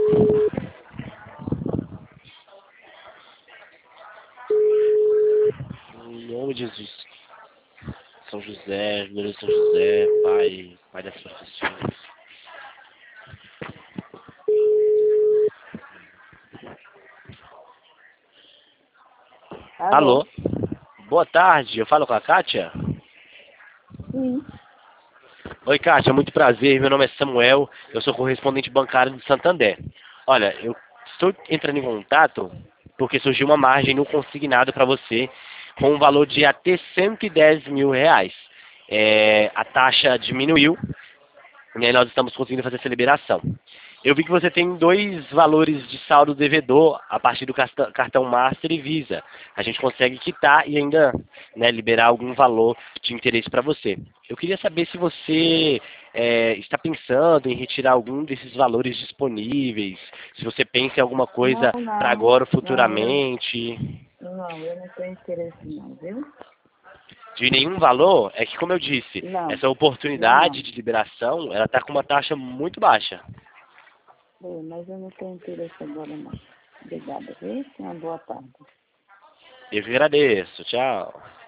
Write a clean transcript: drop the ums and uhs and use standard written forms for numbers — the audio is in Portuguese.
Em nome de Jesus. São José, glória a São José, Pai das profecias. Alô? Alô? Boa tarde, eu falo com a Kátia? Sim. Oi, Kátia, muito prazer. Meu nome é Samuel, eu sou correspondente bancário do Santander. Olha, eu estou entrando em contato porque surgiu uma margem no consignado para você com um valor de até R$ 110.000. A taxa diminuiu e aí nós estamos conseguindo fazer essa liberação. Eu vi que você tem dois valores de saldo devedor a partir do cartão Master e Visa. A gente consegue quitar e ainda, né, liberar algum valor de interesse para você. Eu queria saber se você está pensando em retirar algum desses valores disponíveis, se você pensa em alguma coisa Não, para não. agora ou Não, futuramente. eu não tenho interesse não, viu? De nenhum valor, é que, como eu disse, Não, essa oportunidade não. de liberação, ela está com uma taxa muito baixa. Mas eu não tenho interesse agora não. Obrigada, viu? Tenha uma boa tarde. Eu que agradeço. Tchau.